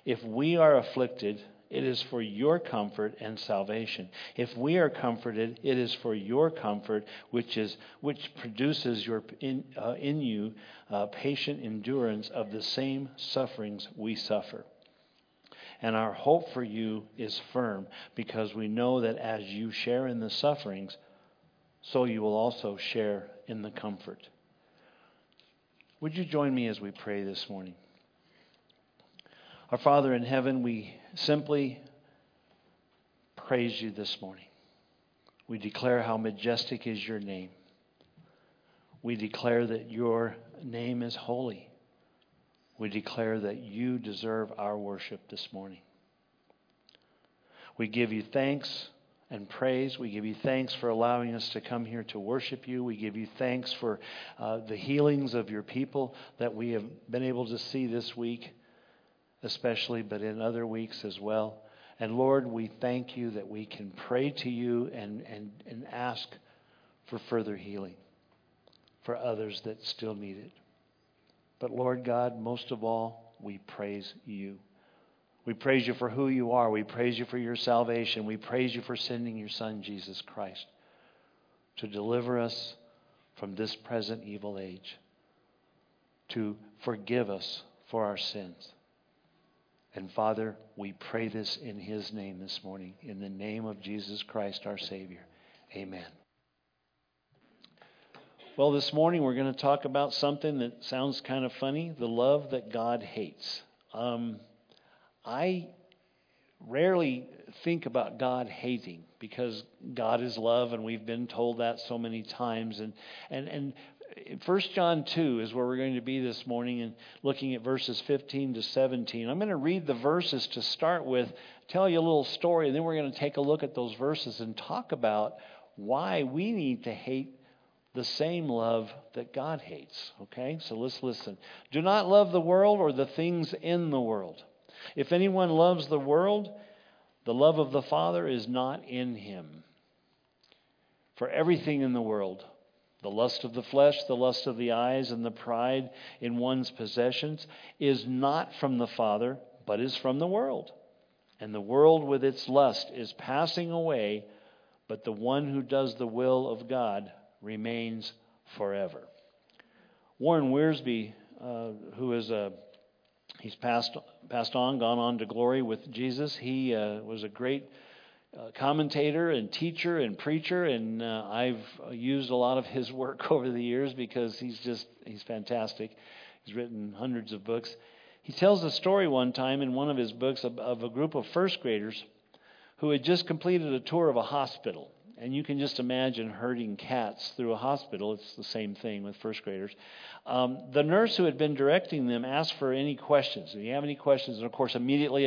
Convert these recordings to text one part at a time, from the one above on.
If we are afflicted, it is for your comfort and salvation. If we are comforted, it is for your comfort, which produces in you patient endurance of the same sufferings we suffer. And our hope for you is firm, because we know that as you share in the sufferings, so you will also share in the comfort. Would you join me as we pray this morning? Our Father in heaven, we simply praise you this morning. We declare how majestic is your name. We declare that your name is holy. We declare that you deserve our worship this morning. We give you thanks and praise. We give you thanks for allowing us to come here to worship you. We give you thanks for the healings of your people that we have been able to see this week, especially, but in other weeks as well. And Lord, we thank you that we can pray to you and ask for further healing for others that still need it. But Lord God, most of all, we praise you. We praise you for who you are. We praise you for your salvation. We praise you for sending your Son, Jesus Christ, to deliver us from this present evil age, to forgive us for our sins. And Father, we pray this in his name this morning, in the name of Jesus Christ, our Savior. Amen. Well, this morning we're going to talk about something that sounds kind of funny, the love that God hates. I rarely think about God hating, because God is love, and we've been told that so many times. And 1 John 2 is where we're going to be this morning, and looking at verses 15 to 17. I'm going to read the verses to start with, tell you a little story, and then we're going to take a look at those verses and talk about why we need to hate the same love that God hates. Okay, so let's listen. Do not love the world or the things in the world. If anyone loves the world, the love of the Father is not in him. For everything in the world, the lust of the flesh, the lust of the eyes, and the pride in one's possessions, is not from the Father, but is from the world. And the world with its lust is passing away, but the one who does the will of God remains forever. Warren Wiersbe, who is he's passed on, gone on to glory with Jesus. He was a great commentator and teacher and preacher, and I've used a lot of his work over the years because he's fantastic. He's written hundreds of books. He tells a story one time in one of his books of a group of first graders who had just completed a tour of a hospital. And you can just imagine herding cats through a hospital. It's the same thing with first graders. The nurse who had been directing them asked for any questions. Do you have any questions? And of course, immediately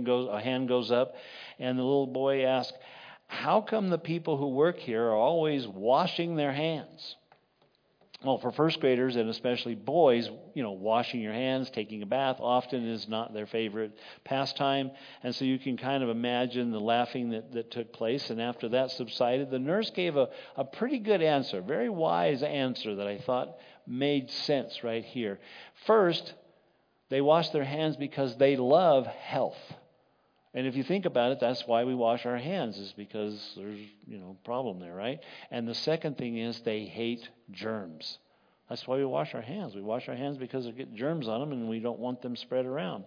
a hand goes up, and the little boy asked, "How come the people who work here are always washing their hands?" Well, for first graders, and especially boys, washing your hands, taking a bath often is not their favorite pastime. And so you can kind of imagine the laughing that took place. And after that subsided, the nurse gave a pretty good answer, very wise answer that I thought made sense right here. First, they wash their hands because they love health. And if you think about it, that's why we wash our hands, is because there's, a problem there, right? And the second thing is they hate germs. That's why we wash our hands. We wash our hands because they get germs on them, and we don't want them spread around.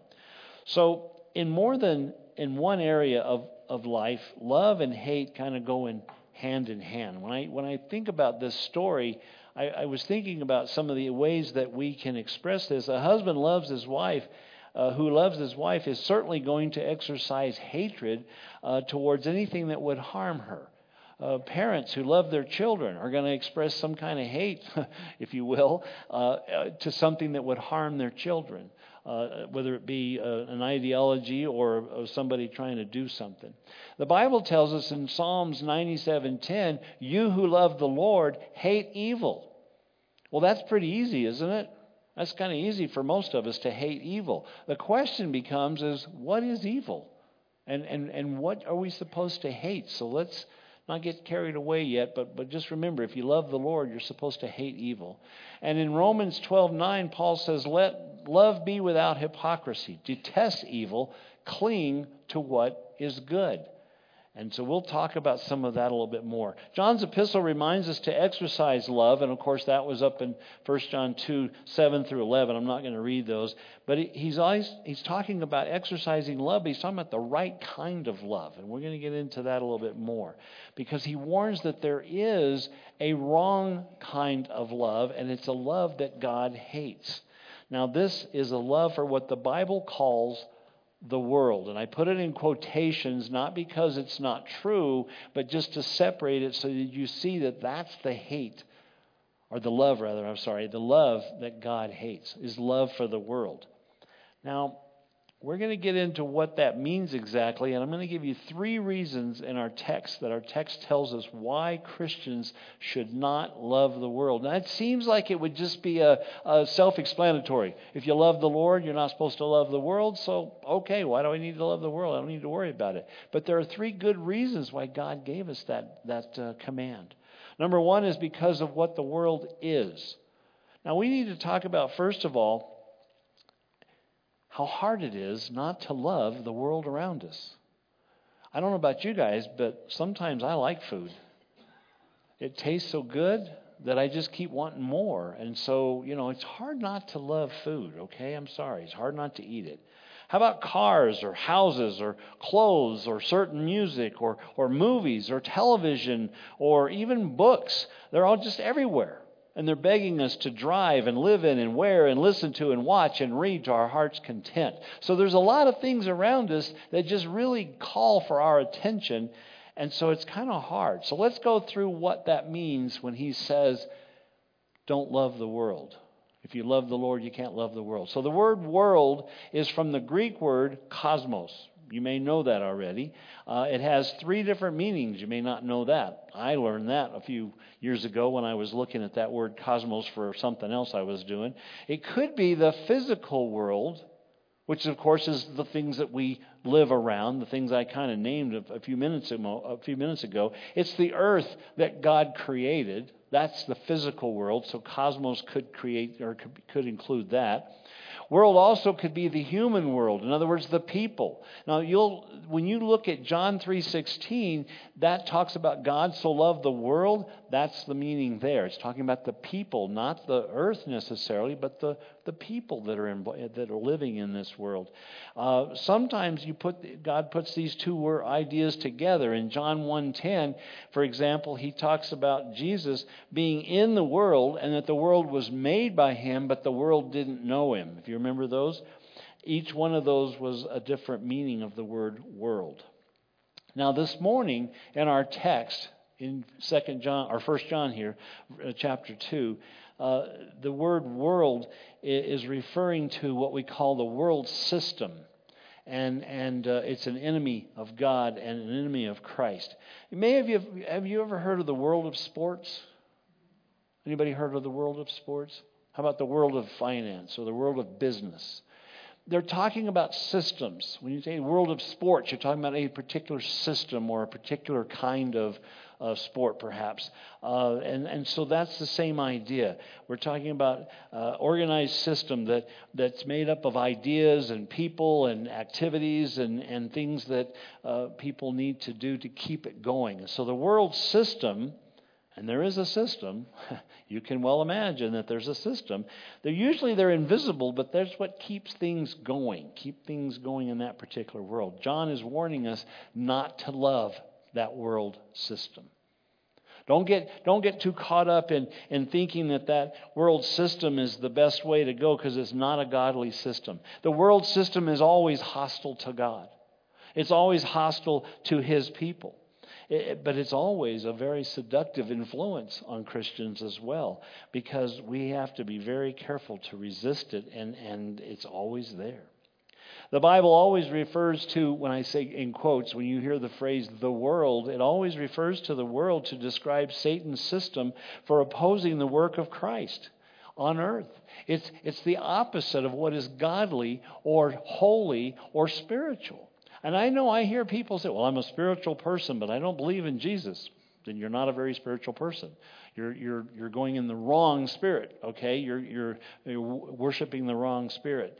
So in more than in one area of life, love and hate kind of go in hand. When I think about this story, I was thinking about some of the ways that we can express this. A husband loves his wife. Who loves his wife is certainly going to exercise hatred towards anything that would harm her. Parents who love their children are going to express some kind of hate, if you will, to something that would harm their children, whether it be an ideology or somebody trying to do something. The Bible tells us in Psalms 97:10, "You who love the Lord hate evil." Well, that's pretty easy, isn't it? That's kind of easy for most of us to hate evil. The question becomes is, what is evil? And what are we supposed to hate? So let's not get carried away yet, but just remember, if you love the Lord, you're supposed to hate evil. And in Romans 12:9, Paul says, let love be without hypocrisy. Detest evil. Cling to what is good. And so we'll talk about some of that a little bit more. John's epistle reminds us to exercise love. And, of course, that was up in 1 John 2, 7 through 11. I'm not going to read those. But he's talking about exercising love. But he's talking about the right kind of love. And we're going to get into that a little bit more. Because he warns that there is a wrong kind of love. And it's a love that God hates. Now, this is a love for what the Bible calls the world. And I put it in quotations, not because it's not true, but just to separate it so that you see that that's the hate, or the love rather, the love that God hates is love for the world. Now, we're going to get into what that means exactly, and I'm going to give you 3 reasons in our text that our text tells us why Christians should not love the world. Now, it seems like it would just be a self-explanatory. If you love the Lord, you're not supposed to love the world, so okay, why do I need to love the world? I don't need to worry about it. But there are 3 good reasons why God gave us that command. Number 1 is because of what the world is. Now, we need to talk about, first of all, how hard it is not to love the world around us. I don't know about you guys, but sometimes I like food. It tastes so good that I just keep wanting more. And so, it's hard not to love food, okay? I'm sorry. It's hard not to eat it. How about cars or houses or clothes or certain music or movies or television or even books? They're all just everywhere. And they're begging us to drive and live in and wear and listen to and watch and read to our heart's content. So there's a lot of things around us that just really call for our attention. And so it's kind of hard. So let's go through what that means when he says, don't love the world. If you love the Lord, you can't love the world. So the word world is from the Greek word cosmos. You may know that already. It has 3 different meanings. You may not know that. I learned that a few years ago when I was looking at that word cosmos for something else I was doing. It could be the physical world, which of course is the things that we live around, the things I kind of named a few minutes ago. It's the earth that God created. That's the physical world. So cosmos could create or could include that. World also could be the human world. In other words, the people. Now, when you look at John 3:16, that talks about God so loved the world. That's the meaning there. It's talking about the people, not the earth necessarily, but the people that are living in this world. Sometimes God puts these 2 ideas together. In John 1:10, for example, he talks about Jesus being in the world and that the world was made by him, but the world didn't know him. If you remember those, each one of those was a different meaning of the word world. Now, this morning in our text in 1 John here, chapter 2, the word world is referring to what we call the world system. And it's an enemy of God and an enemy of Christ. Have you ever heard of the world of sports? Anybody heard of the world of sports? How about the world of finance or the world of business? They're talking about systems. When you say world of sports, you're talking about a particular system or a particular kind of sport, perhaps. And so that's the same idea. We're talking about organized system that's made up of ideas and people and activities and things that people need to do to keep it going. So the world system, and there is a system, you can well imagine that there's a system. They're invisible, but that's what keeps things going. Keep things going in that particular world. John is warning us not to love that world system. Don't get too caught up in thinking that world system is the best way to go, because it's not a godly system. The world system is always hostile to God. It's always hostile to his people. But it's always a very seductive influence on Christians as well, because we have to be very careful to resist it, and it's always there. The Bible always refers to, when I say in quotes, when you hear the phrase the world, it always refers to the world to describe Satan's system for opposing the work of Christ on earth. It's the opposite of what is godly or holy or spiritual. And I know I hear people say, well, I'm a spiritual person, but I don't believe in Jesus. then you're not a very spiritual person. You're going in the wrong spirit. Okay, you're worshiping the wrong spirit.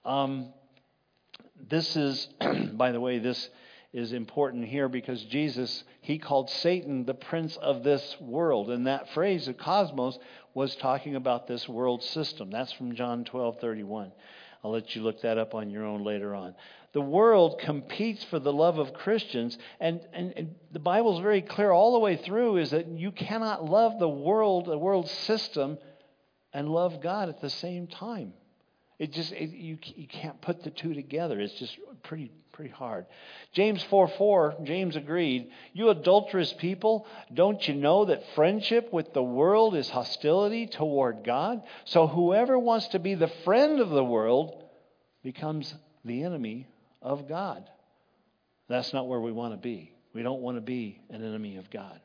This is, by the way, this is important here because Jesus, he called Satan the prince of this world. And that phrase, the cosmos, was talking about this world system. That's from John 12:31. I'll let you look that up on your own later on. The world competes for the love of Christians, and the Bible's very clear all the way through is that you cannot love the world system, and love God at the same time. You can't put the two together. It's just pretty hard. James 4:4, James agreed, "You adulterous people, don't you know that friendship with the world is hostility toward God? So whoever wants to be the friend of the world becomes the enemy of God." That's not where we want to be. We don't want to be an enemy of God.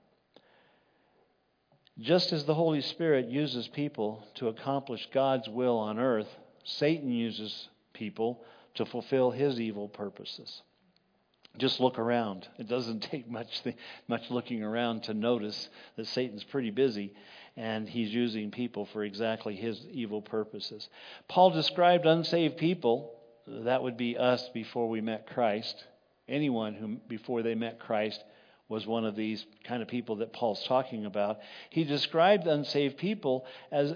Just as the Holy Spirit uses people to accomplish God's will on earth, Satan uses people to fulfill his evil purposes. Just look around. It doesn't take much looking around to notice that Satan's pretty busy, and he's using people for exactly his evil purposes. Paul described unsaved people, that would be us before we met Christ. Anyone who before they met Christ was one of these kind of people that Paul's talking about. He described unsaved people as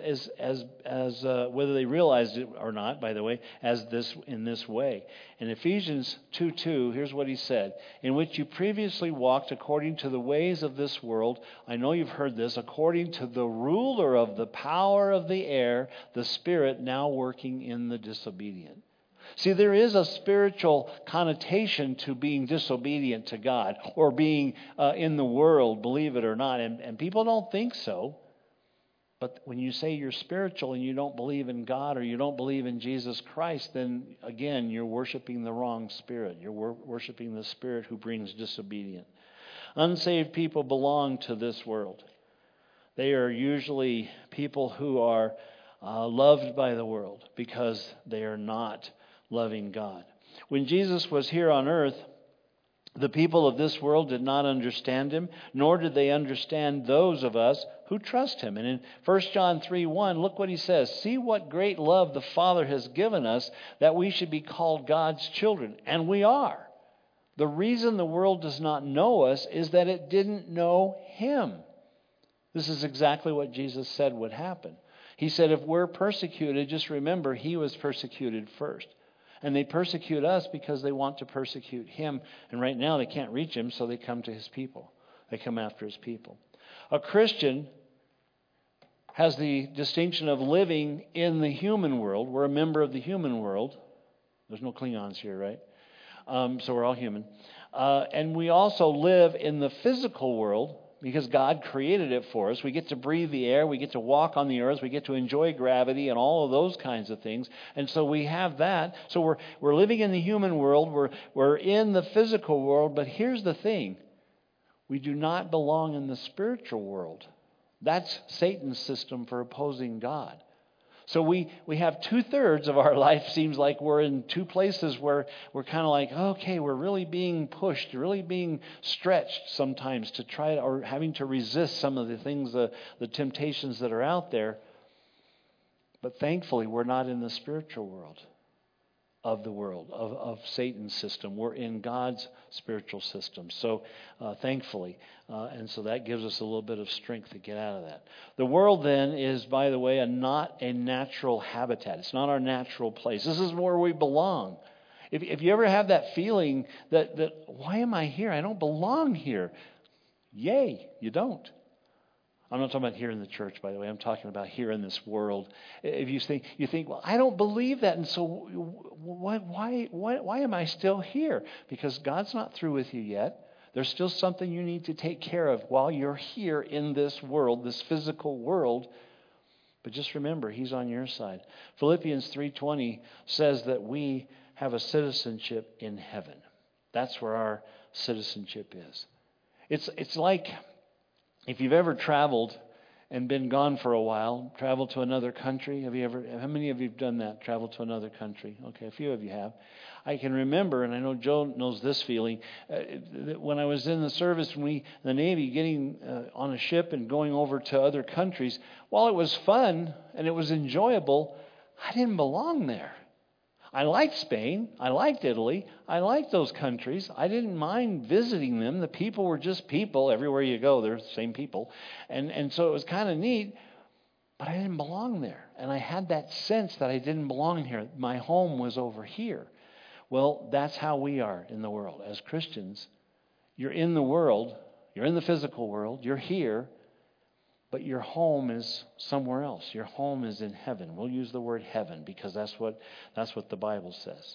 whether they realized it or not, by the way, in this way. In Ephesians 2:2, here's what he said: "In which you previously walked according to the ways of this world." I know you've heard this. "According to the ruler of the power of the air, the spirit now working in the disobedient." See, there is a spiritual connotation to being disobedient to God or being in the world, believe it or not. And people don't think so. But when you say you're spiritual and you don't believe in God or you don't believe in Jesus Christ, then again, you're worshiping the wrong spirit. You're worshiping the spirit who brings disobedience. Unsaved people belong to this world. They are usually people who are loved by the world because they are not loving God. When Jesus was here on earth, the people of this world did not understand him, nor did they understand those of us who trust him. And in 1 John 3:1, look what he says: "See what great love the Father has given us, that we should be called God's children." And we are. The reason the world does not know us is that it didn't know him. This is exactly what Jesus said would happen. He said, if we're persecuted, just remember he was persecuted first. And they persecute us because they want to persecute him. And right now they can't reach him, so they come to his people. They come after his people. A Christian has the distinction of living in the human world. We're a member of the human world. There's no Klingons here, right? So we're all human. And we also live in the physical world, because God created it for us. We get to breathe the air. We get to walk on the earth. We get to enjoy gravity and all of those kinds of things. And so we have that. So we're living in the human world. We're in the physical world. But here's the thing. We do not belong in the spiritual world. That's Satan's system for opposing God. So we have 2/3 of our life seems like we're in two places where we're kind of like, okay, we're really being pushed, really being stretched sometimes to try or having to resist some of the things, the temptations that are out there. But thankfully, we're not in the spiritual world of Satan's system. We're in God's spiritual system. So thankfully, and so that gives us a little bit of strength to get out of that. The world then is, by the way, not a natural habitat. It's not our natural place. This is where we belong. If you ever have that feeling that why am I here? I don't belong here. Yay, you don't. I'm not talking about here in the church, by the way. I'm talking about here in this world. If you think, well, I don't believe that, and so why am I still here? Because God's not through with you yet. There's still something you need to take care of while you're here in this world, this physical world. But just remember, he's on your side. Philippians 3:20 says that we have a citizenship in heaven. That's where our citizenship is. It's like, if you've ever traveled and been gone for a while, traveled to another country? How many of you have done that, traveled to another country? Okay, a few of you have. I can remember, and I know Joe knows this feeling, that when I was in the service, the Navy, getting on a ship and going over to other countries, while it was fun and it was enjoyable, I didn't belong there. I liked Spain. I liked Italy. I liked those countries. I didn't mind visiting them. The people were just people. Everywhere you go, they're the same people. And so it was kind of neat, but I didn't belong there. And I had that sense that I didn't belong here. My home was over here. Well, that's how we are in the world. As Christians, you're in the world. You're in the physical world. You're here. But your home is somewhere else. Your home is in heaven. We'll use the word heaven because that's what the Bible says.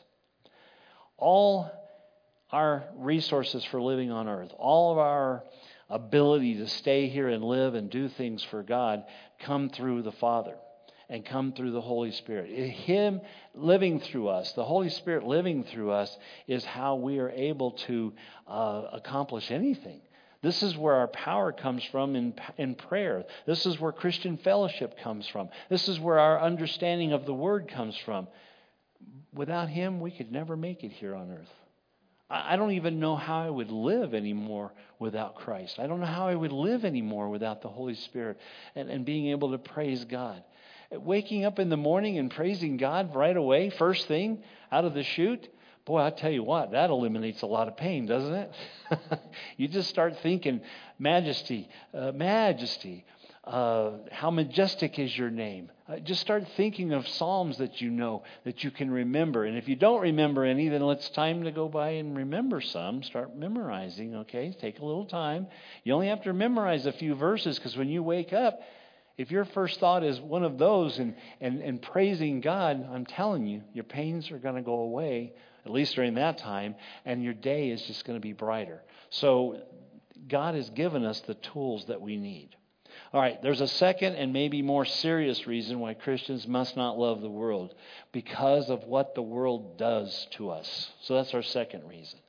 All our resources for living on earth, all of our ability to stay here and live and do things for God come through the Father and come through the Holy Spirit. Him living through us, the Holy Spirit living through us, is how we are able to accomplish anything. This is where our power comes from in prayer. This is where Christian fellowship comes from. This is where our understanding of the Word comes from. Without Him, we could never make it here on earth. I don't even know how I would live anymore without Christ. I don't know how I would live anymore without the Holy Spirit and being able to praise God. Waking up in the morning and praising God right away, first thing out of the chute, boy, I tell you what, that eliminates a lot of pain, doesn't it? You just start thinking, majesty, majesty. How majestic is your name? Just start thinking of Psalms that you know, that you can remember. And if you don't remember any, then it's time to go by and remember some. Start memorizing, okay? Take a little time. You only have to memorize a few verses because when you wake up, if your first thought is one of those and praising God, I'm telling you, your pains are going to go away, at least during that time, and your day is just going to be brighter. So God has given us the tools that we need. All right, there's a second and maybe more serious reason why Christians must not love the world, because of what the world does to us. So that's our second reason.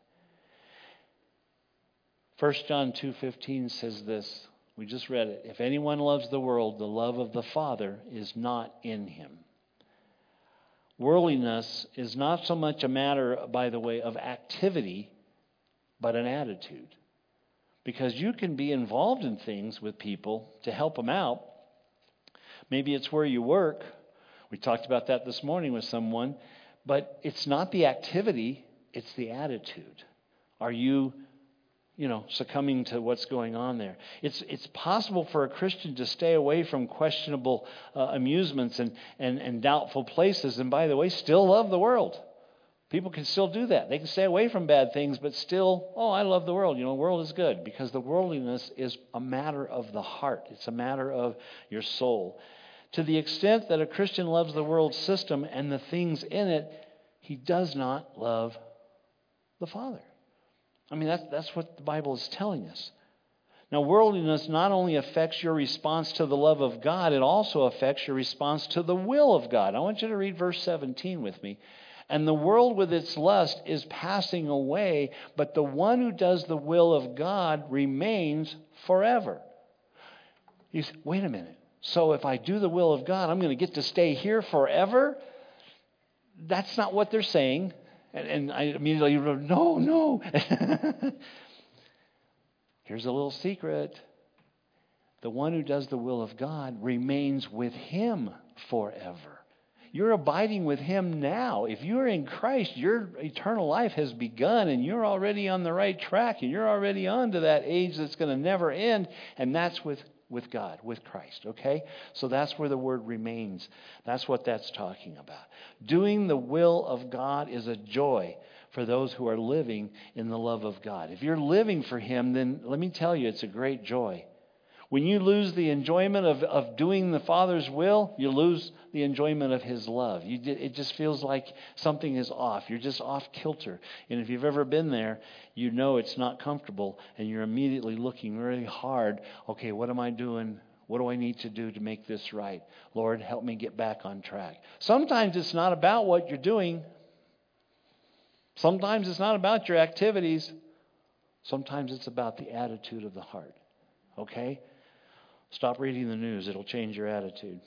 1 John 2:15 says this. We just read it. If anyone loves the world, the love of the Father is not in him. Worldliness is not so much a matter, by the way, of activity, but an attitude. Because you can be involved in things with people to help them out. Maybe it's where you work. We talked about that this morning with someone. But it's not the activity, it's the attitude. Are you succumbing to what's going on there? It's possible for a Christian to stay away from questionable amusements and doubtful places, and by the way, still love the world. People can still do that. They can stay away from bad things, but still, I love the world. The world is good, because the worldliness is a matter of the heart. It's a matter of your soul. To the extent that a Christian loves the world system and the things in it, he does not love the Father. I mean, that's what the Bible is telling us. Now, worldliness not only affects your response to the love of God, it also affects your response to the will of God. I want you to read verse 17 with me. And the world with its lust is passing away, but the one who does the will of God remains forever. You say, wait a minute. So if I do the will of God, I'm going to get to stay here forever? That's not what they're saying. And I immediately wrote, no. Here's a little secret. The one who does the will of God remains with Him forever. You're abiding with Him now. If you're in Christ, your eternal life has begun, and you're already on the right track, and you're already on to that age that's going to never end, and that's with God, with Christ, okay? So that's where the word remains. That's what that's talking about. Doing the will of God is a joy for those who are living in the love of God. If you're living for Him, then let me tell you, it's a great joy. When you lose the enjoyment of doing the Father's will, you lose the enjoyment of His love. It just feels like something is off. You're just off kilter. And if you've ever been there, you know it's not comfortable, and you're immediately looking really hard. Okay, what am I doing? What do I need to do to make this right? Lord, help me get back on track. Sometimes it's not about what you're doing. Sometimes it's not about your activities. Sometimes it's about the attitude of the heart. Okay? Stop reading the news. It'll change your attitude.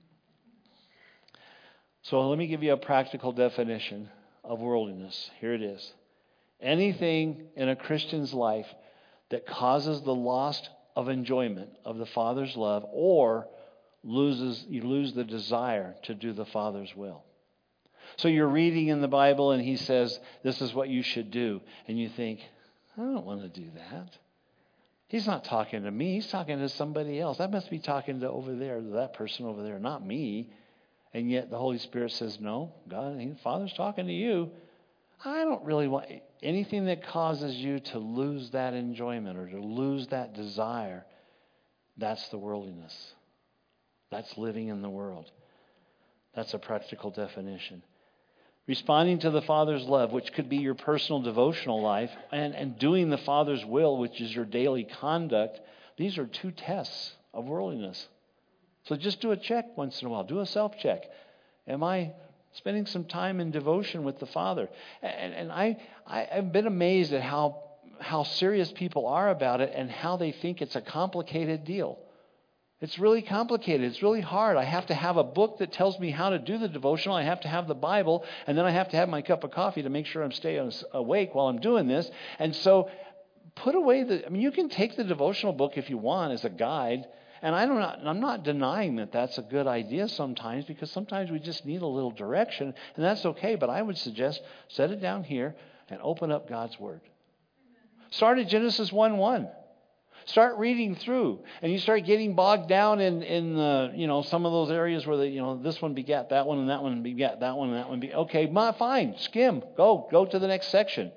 So let me give you a practical definition of worldliness. Here it is. Anything in a Christian's life that causes the loss of enjoyment of the Father's love, or you lose the desire to do the Father's will. So you're reading in the Bible and he says, this is what you should do. And you think, I don't want to do that. He's not talking to me. He's talking to somebody else. I must be talking to over there, to that person over there, not me. And yet the Holy Spirit says, no, God, the Father's talking to you. I don't really want anything that causes you to lose that enjoyment or to lose that desire. That's the worldliness. That's living in the world. That's a practical definition. Responding to the Father's love, which could be your personal devotional life, and doing the Father's will, which is your daily conduct, these are two tests of worldliness. So just do a check once in a while. Do a self-check. Am I spending some time in devotion with the Father? And I've been amazed at how serious people are about it and how they think it's a complicated deal. It's really complicated. It's really hard. I have to have a book that tells me how to do the devotional. I have to have the Bible, and then I have to have my cup of coffee to make sure I'm staying awake while I'm doing this. And so put away you can take the devotional book if you want as a guide. And I'm not denying that that's a good idea sometimes, because sometimes we just need a little direction, and that's okay. But I would suggest set it down here and open up God's Word. Start at Genesis 1:1. Start reading through, and you start getting bogged down in some of those areas where this one begat that one, and that one begat that one, and that one okay, fine, skim, go to the next section.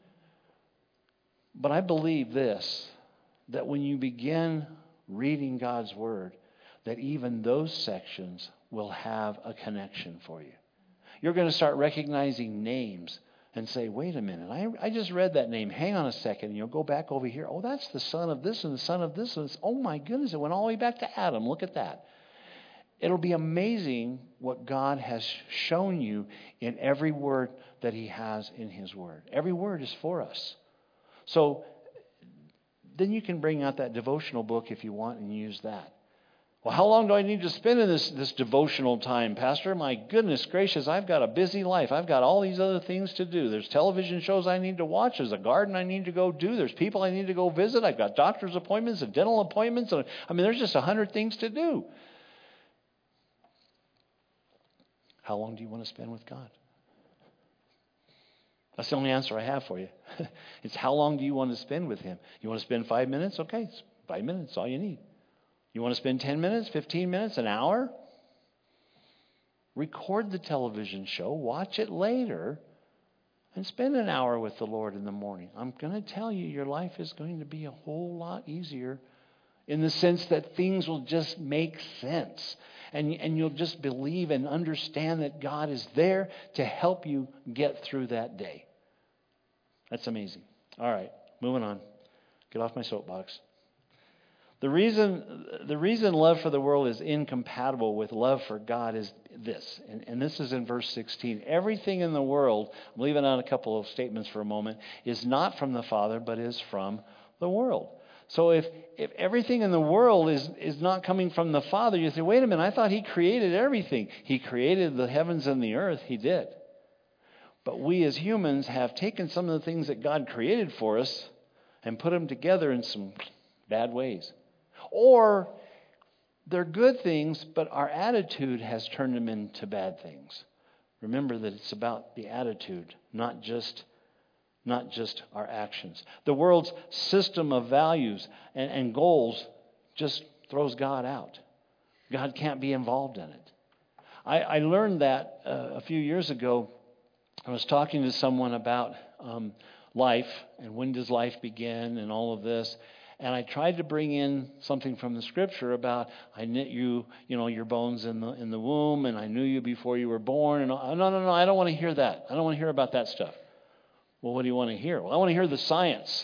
But I believe this, that when you begin reading God's Word, that even those sections will have a connection for you. You're going to start recognizing names and say, wait a minute, I just read that name. Hang on a second. And you'll go back over here. Oh, that's the son of this and the son of this. And oh my goodness, it went all the way back to Adam. Look at that. It'll be amazing what God has shown you in every word that He has in His Word. Every word is for us. So then you can bring out that devotional book if you want and use that. Well, how long do I need to spend in this devotional time, Pastor? My goodness gracious, I've got a busy life. I've got all these other things to do. There's television shows I need to watch. There's a garden I need to go do. There's people I need to go visit. I've got doctor's appointments and dental appointments. There's just 100 things to do. How long do you want to spend with God? That's the only answer I have for you. It's how long do you want to spend with Him? You want to spend 5 minutes? Okay, 5 minutes, all you need. You want to spend 10 minutes, 15 minutes, an hour? Record the television show, watch it later, and spend an hour with the Lord in the morning. I'm going to tell you, your life is going to be a whole lot easier in the sense that things will just make sense. And you'll just believe and understand that God is there to help you get through that day. That's amazing. All right, moving on. Get off my soapbox. The reason love for the world is incompatible with love for God is this. And this is in verse 16. Everything in the world, I'm leaving out a couple of statements for a moment, is not from the Father, but is from the world. So if everything in the world is not coming from the Father, you say, wait a minute, I thought He created everything. He created the heavens and the earth. He did. But we as humans have taken some of the things that God created for us and put them together in some bad ways. Or they're good things, but our attitude has turned them into bad things. Remember that it's about the attitude, not just our actions. The world's system of values and goals just throws God out. God can't be involved in it. I learned that a few years ago. I was talking to someone about life and when does life begin and all of this. And I tried to bring in something from the Scripture about I knit you, your bones in the womb, and I knew you before you were born. And no, I don't want to hear that. I don't want to hear about that stuff. Well, what do you want to hear? Well, I want to hear the science.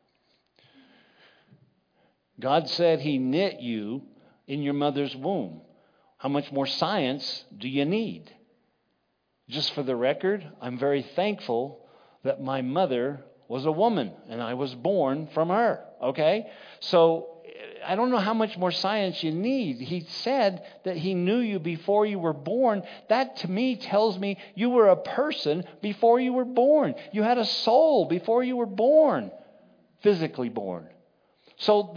God said He knit you in your mother's womb. How much more science do you need? Just for the record, I'm very thankful that my mother was a woman and I was born from her. Okay? So I don't know how much more science you need. He said that he knew you before you were born. That to me tells me you were a person before you were born. You had a soul before you were born, physically born. So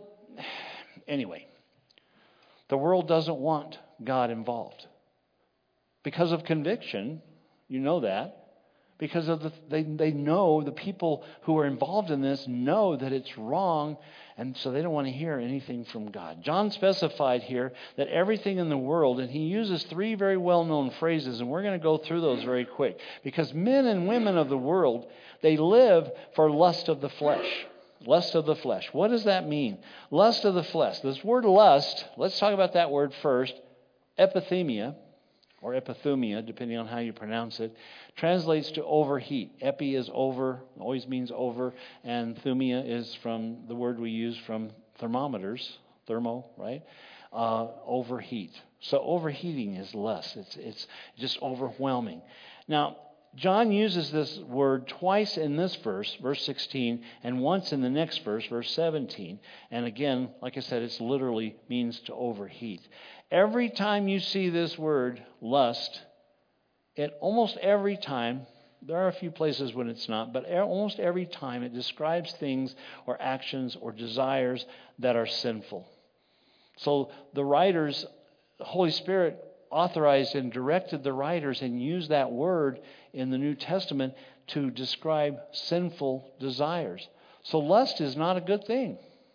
anyway, the world doesn't want God involved. Because of conviction, you know that. Because of they know, the people who are involved in this know that it's wrong, and so they don't want to hear anything from God. John specified here that everything in the world, and he uses 3 very well-known phrases, and we're going to go through those very quick. Because men and women of the world, they live for lust of the flesh. Lust of the flesh. What does that mean? Lust of the flesh. This word lust, let's talk about that word first. Epithemia, or epithumia, depending on how you pronounce it, translates to overheat. Epi is over, always means over, and thumia is from the word we use from thermometers, thermo, right? Overheat. So overheating is lust. It's just overwhelming. Now, John uses this word twice in this verse, verse 16, and once in the next verse, verse 17. And again, like I said, it literally means to overheat. Every time you see this word, lust, almost every time, there are a few places when it's not, but almost every time it describes things or actions or desires that are sinful. So the writers, the Holy Spirit authorized and directed the writers and used that word in the New Testament to describe sinful desires. So lust is not a good thing.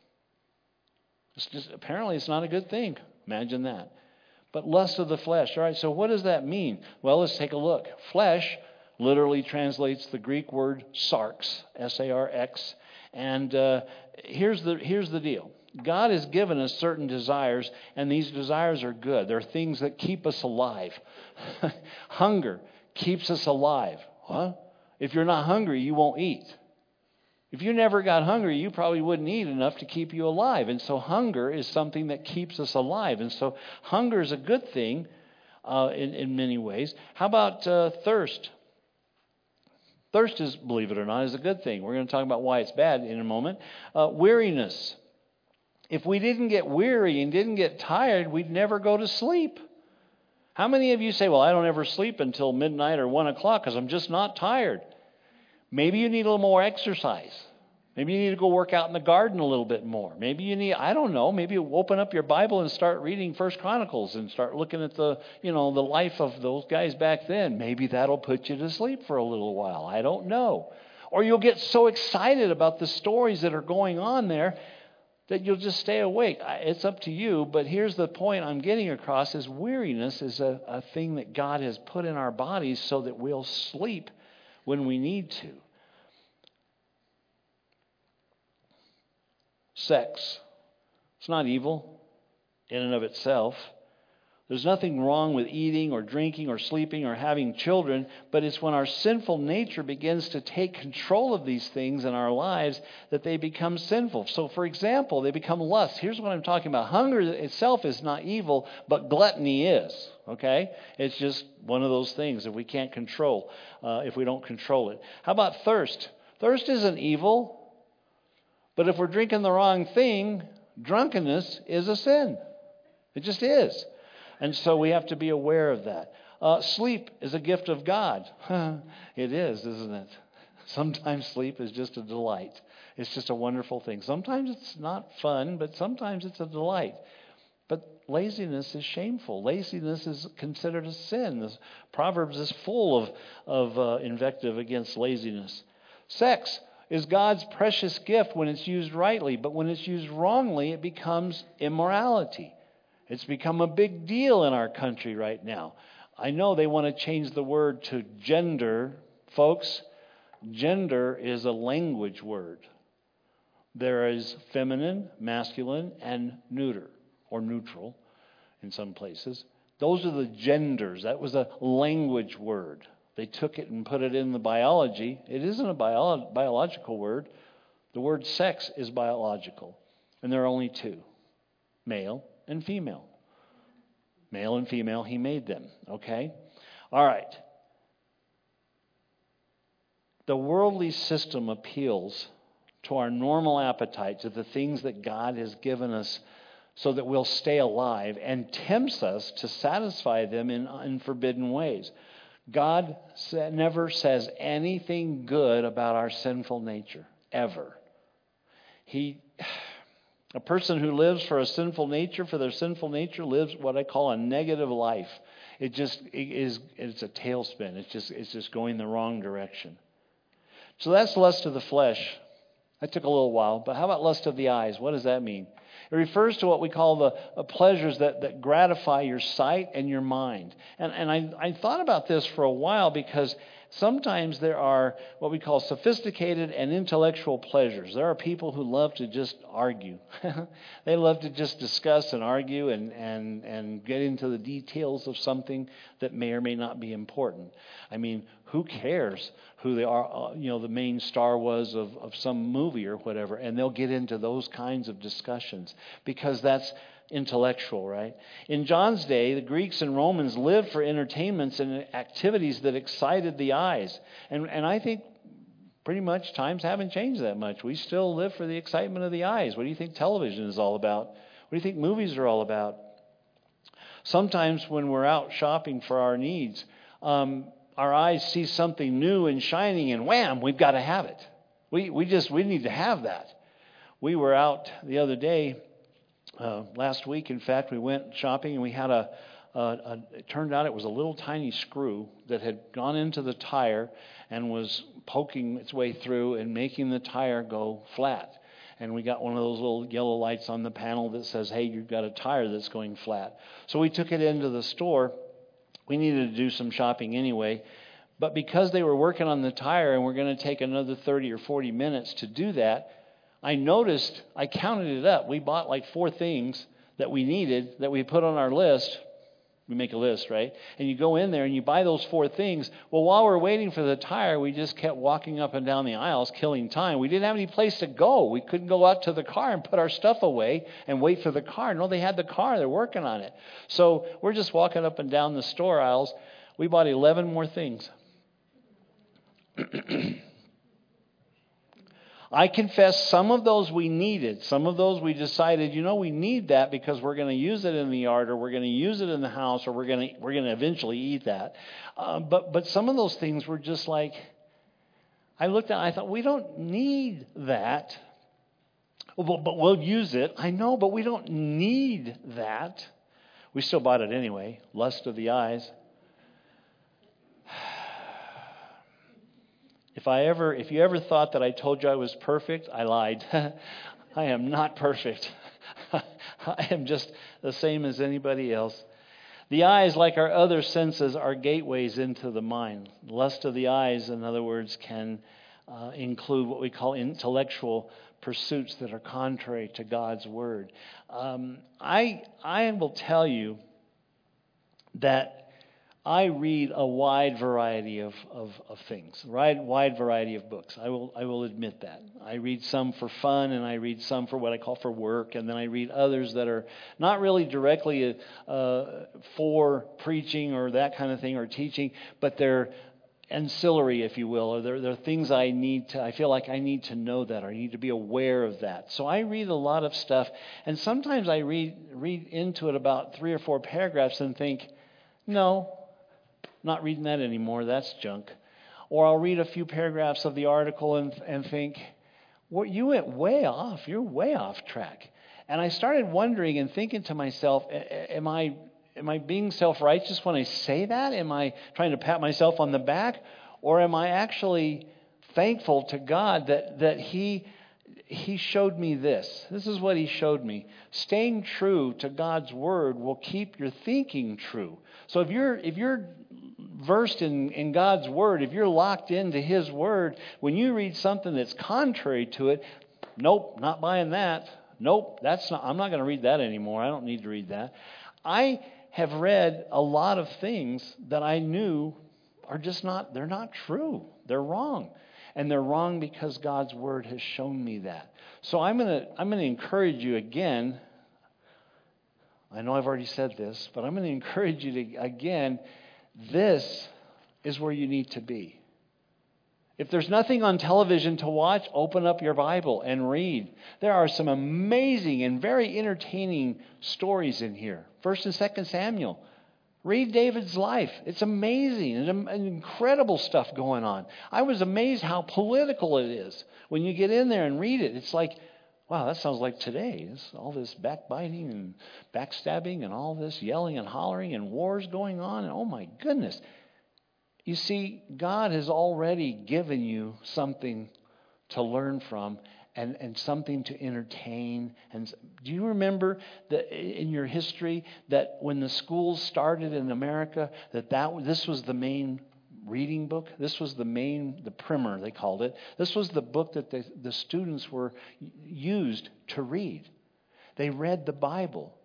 Apparently it's not a good thing. Imagine that. But lust of the flesh. All right, so what does that mean? Well, let's take a look. Flesh literally translates the Greek word sarx, S-A-R-X. And here's the deal. God has given us certain desires, and these desires are good. They're things that keep us alive. Hunger keeps us alive. Huh? If you're not hungry, you won't eat. If you never got hungry, you probably wouldn't eat enough to keep you alive. And so hunger is something that keeps us alive. And so hunger is a good thing in many ways. How about thirst? Thirst is, believe it or not, is a good thing. We're going to talk about why it's bad in a moment. Weariness. If we didn't get weary and didn't get tired, we'd never go to sleep. How many of you say, well, I don't ever sleep until midnight or 1 o'clock because I'm just not tired? Maybe you need a little more exercise. Maybe you need to go work out in the garden a little bit more. Maybe you need, I don't know, maybe you open up your Bible and start reading 1 Chronicles and start looking at the life of those guys back then. Maybe that'll put you to sleep for a little while. I don't know. Or you'll get so excited about the stories that are going on there that you'll just stay awake. It's up to you, but here's the point I'm getting across is weariness is a thing that God has put in our bodies so that we'll sleep when we need to. Sex. It's not evil in and of itself. There's nothing wrong with eating or drinking or sleeping or having children, but it's when our sinful nature begins to take control of these things in our lives that they become sinful. So, for example, they become lust. Here's what I'm talking about. Hunger itself is not evil, but gluttony is. Okay? It's just one of those things that we can't control if we don't control it. How about thirst? Thirst isn't evil, but if we're drinking the wrong thing, drunkenness is a sin. It just is. And so we have to be aware of that. Sleep is a gift of God. It is, isn't it? Sometimes sleep is just a delight. It's just a wonderful thing. Sometimes it's not fun, but sometimes it's a delight. But laziness is shameful. Laziness is considered a sin. The Proverbs is full of invective against laziness. Sex is God's precious gift when it's used rightly, but when it's used wrongly, it becomes immorality. It's become a big deal in our country right now. I know they want to change the word to gender. Folks, gender is a language word. There is feminine, masculine, and neuter, or neutral in some places. Those are the genders. That was a language word. They took it and put it in the biology. It isn't a biological word. The word sex is biological. And there are only two, male and female. Male and female, he made them. Okay? All right. The worldly system appeals to our normal appetite, to the things that God has given us so that we'll stay alive, and tempts us to satisfy them in forbidden ways. God never says anything good about our sinful nature, ever. A person who lives for their sinful nature lives what I call a negative life. It's a tailspin. It's just going the wrong direction. So that's lust of the flesh. That took a little while, but how about lust of the eyes? What does that mean? It refers to what we call the pleasures that gratify your sight and your mind. And I thought about this for a while because sometimes there are what we call sophisticated and intellectual pleasures. There are people who love to just argue. They love to just discuss and argue and get into the details of something that may or may not be important. I mean, who cares who they are, the main star was of some movie or whatever, and they'll get into those kinds of discussions because that's intellectual, right? In John's day, the Greeks and Romans lived for entertainments and activities that excited the eyes. And I think pretty much times haven't changed that much. We still live for the excitement of the eyes. What do you think television is all about? What do you think movies are all about? Sometimes when we're out shopping for our needs, our eyes see something new and shining, and wham, we've got to have it. We need to have that. We were out the other day, last week, in fact, we went shopping and we had it turned out it was a little tiny screw that had gone into the tire and was poking its way through and making the tire go flat. And we got one of those little yellow lights on the panel that says, hey, you've got a tire that's going flat. So we took it into the store. We needed to do some shopping anyway. But because they were working on the tire and we're going to take another 30 or 40 minutes to do that, I counted it up. We bought like 4 things that we needed that we put on our list. We make a list, right? And you go in there and you buy those 4 things. Well, while we're waiting for the tire, we just kept walking up and down the aisles, killing time. We didn't have any place to go. We couldn't go out to the car and put our stuff away and wait for the car. No, they had the car. They're working on it. So we're just walking up and down the store aisles. We bought 11 more things. I confess some of those we needed. Some of those we decided, we need that because we're going to use it in the yard, or we're going to use it in the house, or we're going to eventually eat that. But some of those things were just like, I looked at it, I thought, we don't need that. But we'll use it. I know, but we don't need that. We still bought it anyway. Lust of the eyes. If you ever thought that I told you I was perfect, I lied. I am not perfect. I am just the same as anybody else. The eyes, like our other senses, are gateways into the mind. Lust of the eyes, in other words, can include what we call intellectual pursuits that are contrary to God's word. I will tell you that I read a wide variety of things, wide variety of books. I will admit that. I read some for fun, and I read some for what I call for work, and then I read others that are not really directly for preaching or that kind of thing or teaching, but they're ancillary, if you will, or they're things I feel like I need to know that, or I need to be aware of that. So I read a lot of stuff, and sometimes I read into it about 3 or 4 paragraphs and think, no, not reading that anymore. That's junk. Or I'll read a few paragraphs of the article and think, well, you went way off. You're way off track. And I started wondering and thinking to myself, am I being self-righteous when I say that? Am I trying to pat myself on the back? Or am I actually thankful to God that He showed me this? This is what He showed me. Staying true to God's word will keep your thinking true. So if you're versed in God's word, if you're locked into His word, when you read something that's contrary to it, nope, not buying that. Nope, I'm not going to read that anymore. I don't need to read that. I have read a lot of things that I knew are just they're not true. They're wrong. And they're wrong because God's word has shown me that. So I'm going to encourage you again. I know I've already said this, but I'm going to encourage you to, again, this is where you need to be. If there's nothing on television to watch, open up your Bible and read. There are some amazing and very entertaining stories in here. 1st and 2nd Samuel. Read David's life. It's amazing and incredible stuff going on. I was amazed how political it is. When you get in there and read it, it's like, wow, that sounds like today. All this backbiting and backstabbing and all this yelling and hollering and wars going on. And oh my goodness. You see, God has already given you something to learn from and something to entertain. And do you remember that in your history that when the schools started in America, this was the main reading book? This was the primer, they called it. This was the book that the students were used to read. They read the Bible.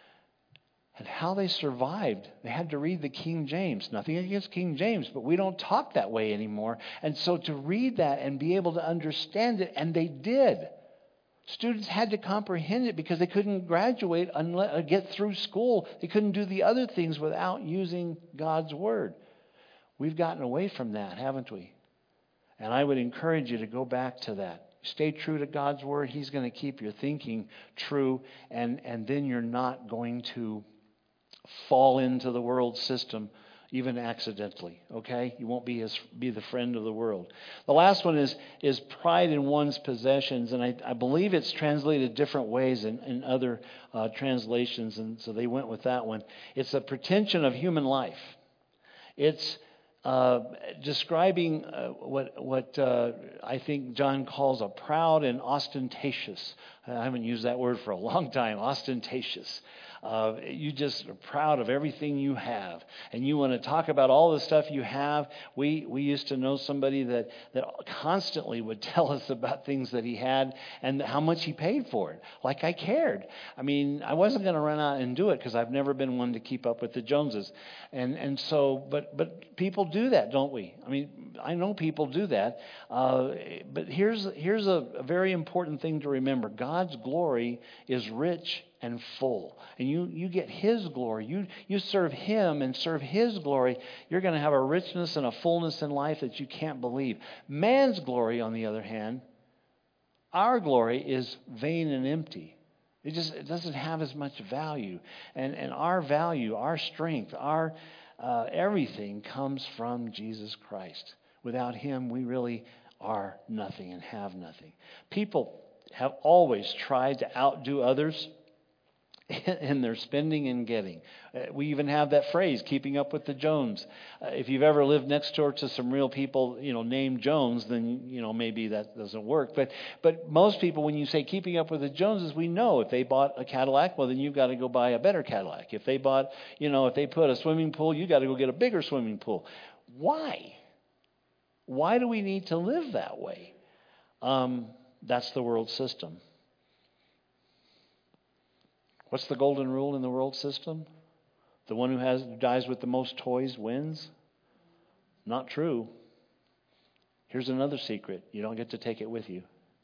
And how they survived, they had to read the King James. Nothing against King James, but we don't talk that way anymore. And so to read that and be able to understand it, and they did. Students had to comprehend it because they couldn't graduate or get through school. They couldn't do the other things without using God's Word. We've gotten away from that, haven't we? And I would encourage you to go back to that. Stay true to God's Word. He's going to keep your thinking true, and then you're not going to fall into the world system even accidentally. Okay, you won't be the friend of the world. The last one is pride in one's possessions, and I believe it's translated different ways in other translations, and so they went with that one. It's a pretension of human life. It's describing what I think John calls a proud and ostentatious. I haven't used that word for a long time. Ostentatious. You just are proud of everything you have, and you want to talk about all the stuff you have. We used to know somebody that constantly would tell us about things that he had and how much he paid for it. Like I cared. I mean, I wasn't going to run out and do it because I've never been one to keep up with the Joneses, and so but people do that, don't we? I mean, I know people do that. But here's a very important thing to remember: God's glory is rich and full, and you get His glory. You serve Him and serve His glory. You're going to have a richness and a fullness in life that you can't believe. Man's glory, on the other hand, our glory is vain and empty. It doesn't have as much value, and our value, our strength, our everything comes from Jesus Christ. Without Him, we really are nothing and have nothing. People have always tried to outdo others in their spending and getting. We even have that phrase, keeping up with the Jones. If you've ever lived next door to some real people, named Jones, then, maybe that doesn't work. But most people, when you say keeping up with the Joneses, we know if they bought a Cadillac, well, then you've got to go buy a better Cadillac. If they bought, if they put a swimming pool, you got to go get a bigger swimming pool. Why? Why do we need to live that way? That's the world system. What's the golden rule in the world system? The one who dies with the most toys wins? Not true. Here's another secret. You don't get to take it with you.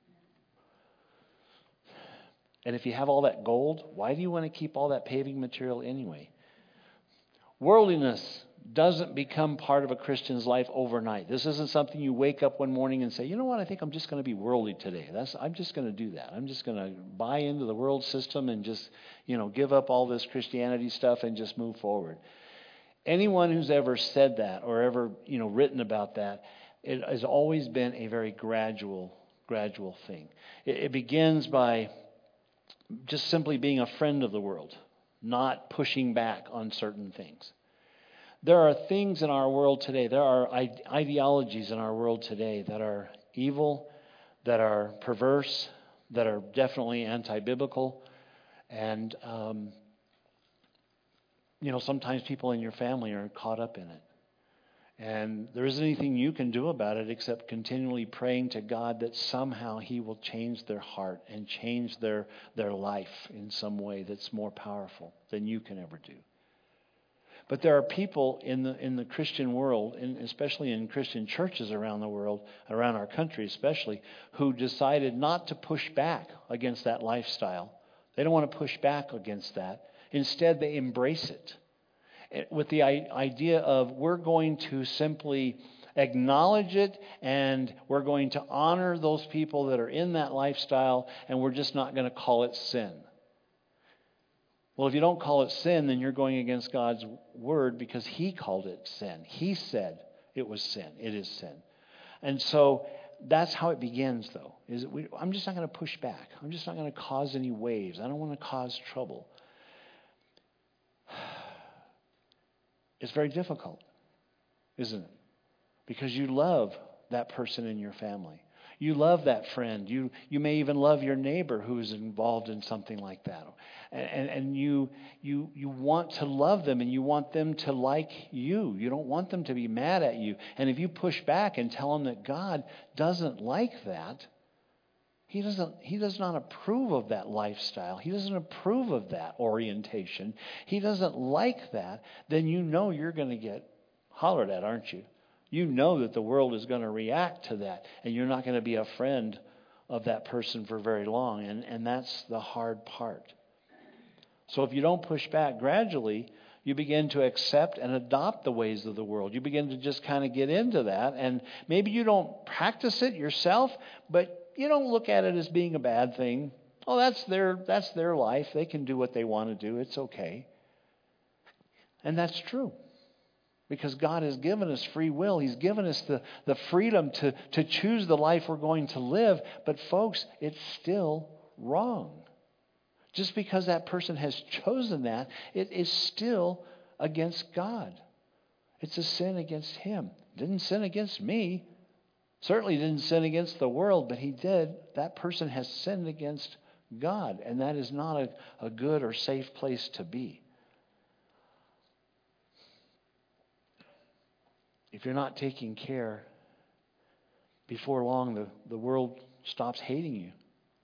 And if you have all that gold, why do you want to keep all that paving material anyway? Worldliness doesn't become part of a Christian's life overnight. This isn't something you wake up one morning and say, you know what, I think I'm just going to be worldly today. I'm just going to do that. I'm just going to buy into the world system and just, give up all this Christianity stuff and just move forward. Anyone who's ever said that or ever, written about that, it has always been a very gradual thing. It begins by just simply being a friend of the world, not pushing back on certain things. There are things in our world today, there are ideologies in our world today that are evil, that are perverse, that are definitely anti-biblical. And, sometimes people in your family are caught up in it. And there isn't anything you can do about it except continually praying to God that somehow He will change their heart and change their life in some way that's more powerful than you can ever do. But there are people in the Christian world, and especially in Christian churches around the world, around our country especially, who decided not to push back against that lifestyle. They don't want to push back against that. Instead, they embrace it with the idea of we're going to simply acknowledge it, and we're going to honor those people that are in that lifestyle, and we're just not going to call it sin. Well, if you don't call it sin, then you're going against God's word because He called it sin. He said it was sin. It is sin. And so that's how it begins, though. I'm just not going to push back. I'm just not going to cause any waves. I don't want to cause trouble. It's very difficult, isn't it? Because you love that person in your family. You love that friend. You may even love your neighbor who is involved in something like that. And you want to love them, and you want them to like you. You don't want them to be mad at you. And if you push back and tell them that God doesn't like that, He does not approve of that lifestyle. He doesn't approve of that orientation. He doesn't like that, then you know you're going to get hollered at, aren't you? You know that the world is going to react to that, and you're not going to be a friend of that person for very long. And that's the hard part. So if you don't push back, gradually you begin to accept and adopt the ways of the world. You begin to just kind of get into that. And maybe you don't practice it yourself, but you don't look at it as being a bad thing. Oh, that's their life. They can do what they want to do. It's okay. And that's true. Because God has given us free will. He's given us the freedom to choose the life we're going to live. But folks, it's still wrong. Just because that person has chosen that, it is still against God. It's a sin against Him. Didn't sin against me. Certainly didn't sin against the world, but he did. That person has sinned against God, and that is not a good or safe place to be. If you're not taking care, before long the world stops hating you.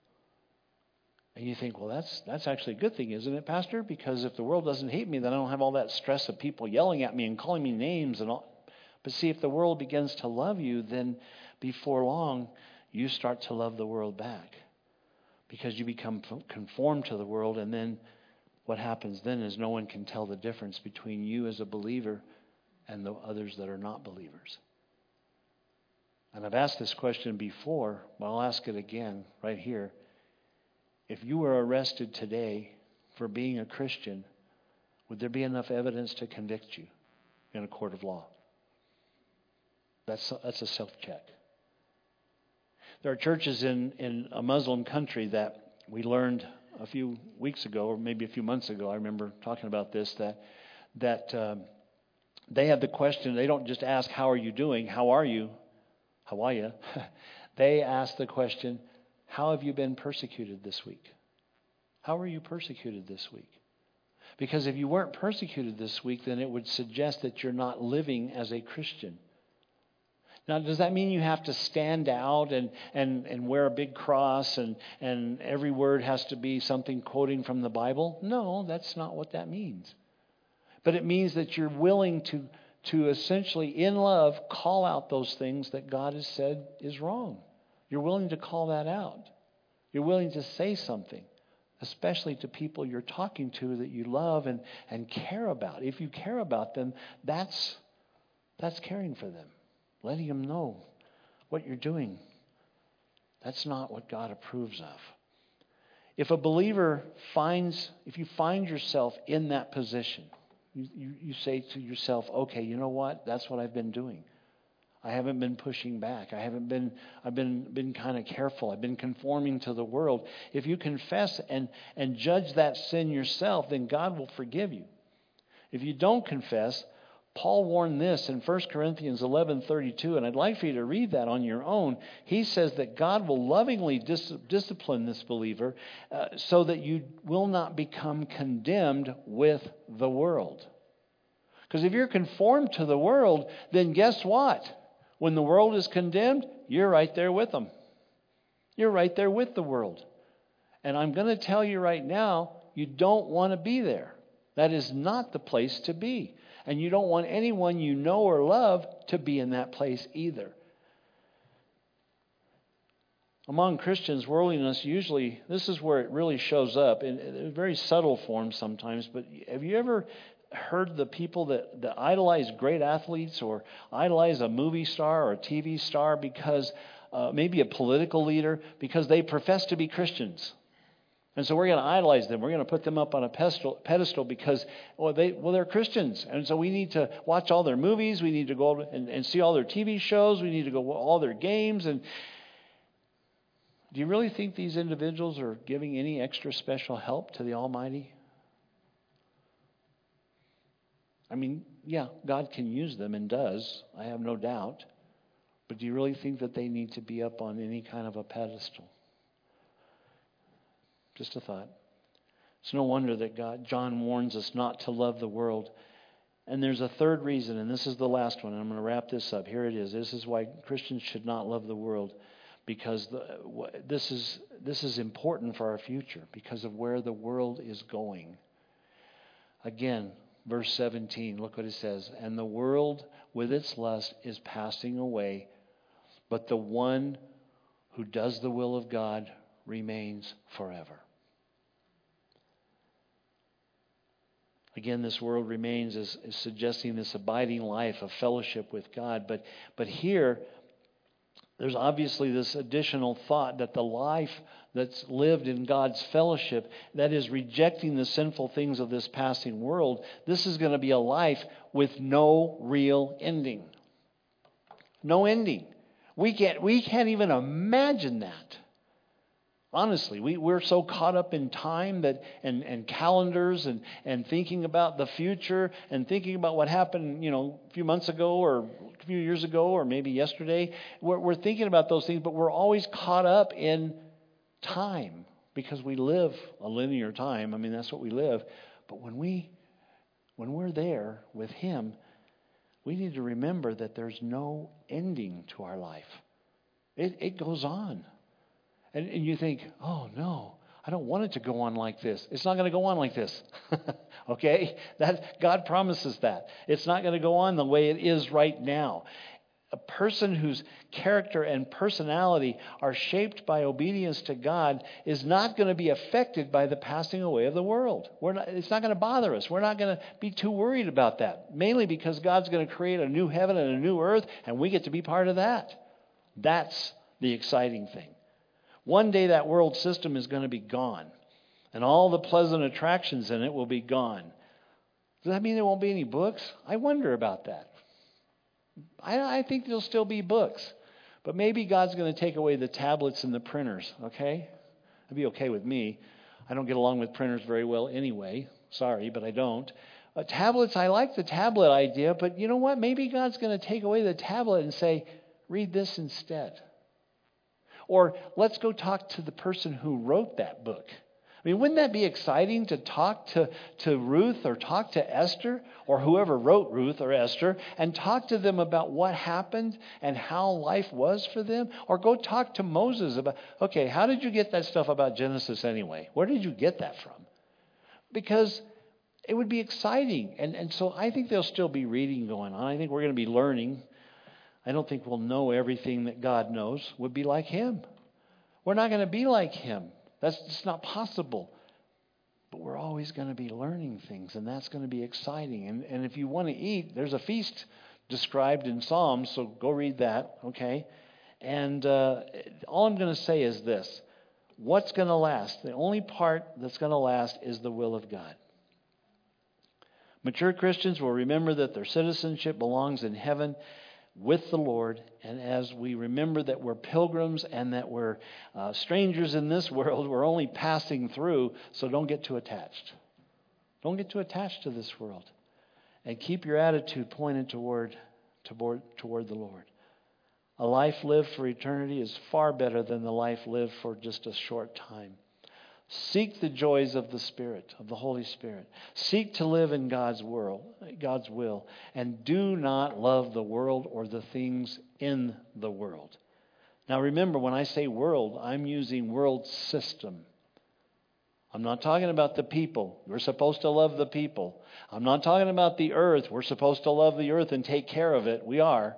And you think, well, that's actually a good thing, isn't it, Pastor? Because if the world doesn't hate me, then I don't have all that stress of people yelling at me and calling me names and all. But see, if the world begins to love you, then before long, you start to love the world back. Because you become conformed to the world, and then what happens then is no one can tell the difference between you as a believer and the others that are not believers. And I've asked this question before, but I'll ask it again right here. If you were arrested today for being a Christian, would there be enough evidence to convict you in a court of law? That's a self-check. There are churches in a Muslim country that we learned a few weeks ago, or maybe a few months ago, I remember talking about this, that they have the question, they don't just ask, how are you doing? How are you? How are you? They ask the question, how have you been persecuted this week? How were you persecuted this week? Because if you weren't persecuted this week, then it would suggest that you're not living as a Christian. Now, does that mean you have to stand out and wear a big cross and every word has to be something quoting from the Bible? No, that's not what that means. But it means that you're willing to essentially, in love, call out those things that God has said is wrong. You're willing to call that out. You're willing to say something, especially to people you're talking to that you love and care about. If you care about them, that's caring for them. Letting them know what you're doing. That's not what God approves of. If a believer if you find yourself in that position, you say to yourself, okay, you know what? That's what I've been doing. I haven't been pushing back. I've been kind of careful. I've been conforming to the world. If you confess and judge that sin yourself, then God will forgive you. If you don't confess, Paul warned this in 1 Corinthians 11:32, and I'd like for you to read that on your own. He says that God will lovingly discipline this believer so that you will not become condemned with the world. Because if you're conformed to the world, then guess what? When the world is condemned, you're right there with them. You're right there with the world. And I'm going to tell you right now, you don't want to be there. That is not the place to be. And you don't want anyone you know or love to be in that place either. Among Christians, worldliness usually, this is where it really shows up in very subtle forms sometimes, but have you ever heard the people that idolize great athletes or idolize a movie star or a TV star because maybe a political leader because they profess to be Christians. And so we're going to idolize them. We're going to put them up on a pedestal because, they're Christians. And so we need to watch all their movies. We need to go and see all their TV shows. We need to go to all their games. And do you really think these individuals are giving any extra special help to the Almighty? I mean, yeah, God can use them and does. I have no doubt. But do you really think that they need to be up on any kind of a pedestal? Just a thought. It's no wonder that John warns us not to love the world. And there's a third reason, and this is the last one. And I'm going to wrap this up. Here it is. This is why Christians should not love the world, because this is important for our future because of where the world is going. Again, verse 17. Look what it says. And the world with its lust is passing away, but the one who does the will of God remains forever. Again, this world remains is suggesting this abiding life of fellowship with God. But here, there's obviously this additional thought that the life that's lived in God's fellowship, that is rejecting the sinful things of this passing world, this is going to be a life with no real ending. No ending. We can't even imagine that. Honestly, we're so caught up in time that and calendars and thinking about the future and thinking about what happened, a few months ago or a few years ago or maybe yesterday. We're thinking about those things, but we're always caught up in time because we live a linear time. I mean, that's what we live. But when we're there with Him, we need to remember that there's no ending to our life. It goes on. And you think, oh no, I don't want it to go on like this. It's not going to go on like this. Okay? God promises that. It's not going to go on the way it is right now. A person whose character and personality are shaped by obedience to God is not going to be affected by the passing away of the world. It's not going to bother us. We're not going to be too worried about that. Mainly because God's going to create a new heaven and a new earth, and we get to be part of that. That's the exciting thing. One day that world system is going to be gone, and all the pleasant attractions in it will be gone. Does that mean there won't be any books? I wonder about that. I think there'll still be books, but maybe God's going to take away the tablets and the printers, okay? That'd be okay with me. I don't get along with printers very well anyway. Sorry, but I don't. Tablets, I like the tablet idea, but you know what? Maybe God's going to take away the tablet and say, read this instead. Or let's go talk to the person who wrote that book. I mean, wouldn't that be exciting to talk to Ruth or talk to Esther or whoever wrote Ruth or Esther and talk to them about what happened and how life was for them? Or go talk to Moses about, okay, how did you get that stuff about Genesis anyway? Where did you get that from? Because it would be exciting. And so I think there'll still be reading going on. I think we're going to be learning. I don't think we'll know everything that God knows. We'll be like Him. We're not going to be like Him. That's just not possible. But we're always going to be learning things, and that's going to be exciting. And if you want to eat, there's a feast described in Psalms, so go read that, okay? And all I'm going to say is this. What's going to last? The only part that's going to last is the will of God. Mature Christians will remember that their citizenship belongs in heaven with the Lord, and as we remember that we're pilgrims and that we're strangers in this world, we're only passing through, so don't get too attached. Don't get too attached to this world. And keep your attitude pointed toward the Lord. A life lived for eternity is far better than the life lived for just a short time. Seek the joys of the Spirit, of the Holy Spirit. Seek to live in God's will, and do not love the world or the things in the world. Now remember, when I say world, I'm using world system. I'm not talking about the people. We're supposed to love the people. I'm not talking about the earth. We're supposed to love the earth and take care of it. We are.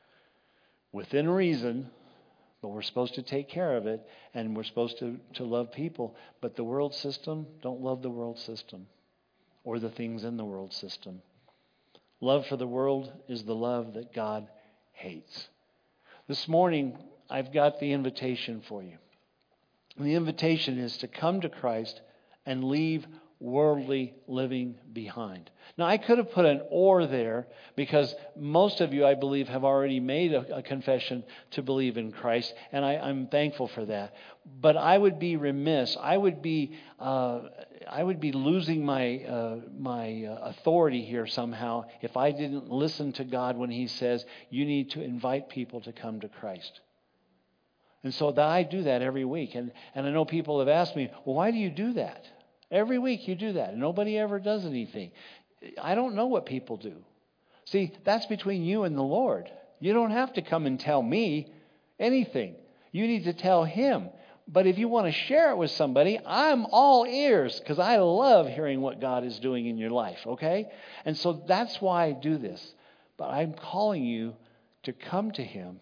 Within reason. But we're supposed to take care of it, and we're supposed to love people. But the world system, don't love the world system. or the things in the world system. Love for the world is the love that God hates. This morning, I've got the invitation for you. And the invitation is to come to Christ and leave worldly living behind. Now, I could have put an or there because most of you, I believe, have already made a confession to believe in Christ, and I'm thankful for that. But I would be remiss. I would be losing my authority here somehow if I didn't listen to God when He says you need to invite people to come to Christ. And so I do that every week, and I know people have asked me, well, why do you do that? Every week you do that. Nobody ever does anything. I don't know what people do. See, that's between you and the Lord. You don't have to come and tell me anything. You need to tell Him. But if you want to share it with somebody, I'm all ears because I love hearing what God is doing in your life, okay? And so that's why I do this. But I'm calling you to come to Him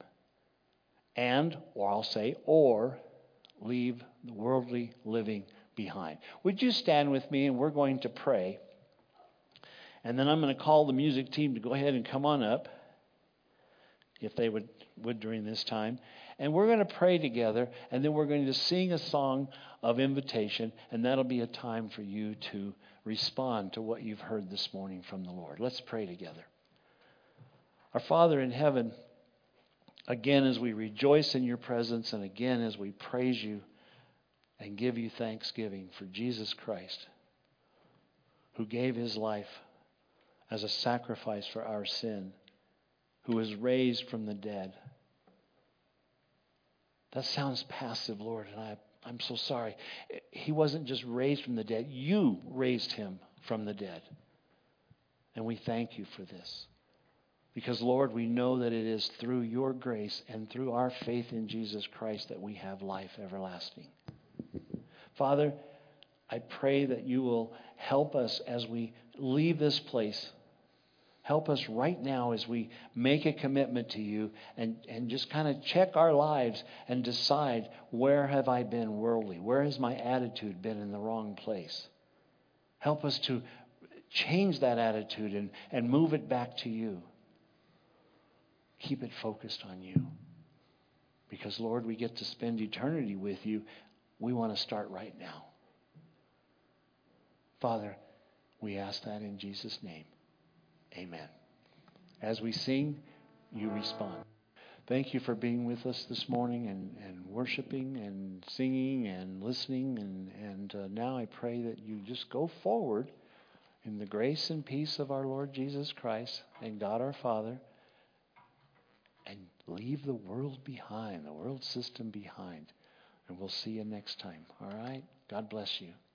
or leave the worldly living behind. Would you stand with me, and we're going to pray. And then I'm going to call the music team to go ahead and come on up, if they would during this time. And we're going to pray together, and then we're going to sing a song of invitation, and that'll be a time for you to respond to what you've heard this morning from the Lord. Let's pray together. Our Father in heaven, again as we rejoice in your presence, and again as we praise you and give you thanksgiving for Jesus Christ, who gave His life as a sacrifice for our sin, who was raised from the dead. That sounds passive, Lord, and I'm so sorry. He wasn't just raised from the dead. You raised Him from the dead. And we thank you for this. Because, Lord, we know that it is through your grace and through our faith in Jesus Christ that we have life everlasting. Father, I pray that you will help us as we leave this place. Help us right now as we make a commitment to you and just kind of check our lives and decide, where have I been worldly? Where has my attitude been in the wrong place? Help us to change that attitude and move it back to you. Keep it focused on you. Because, Lord, we get to spend eternity with you. We want to start right now. Father, we ask that in Jesus' name. Amen. As we sing, you respond. Thank you for being with us this morning and worshiping and singing and listening. And now I pray that you just go forward in the grace and peace of our Lord Jesus Christ and God our Father, and leave the world behind, the world system behind. And we'll see you next time. All right? God bless you.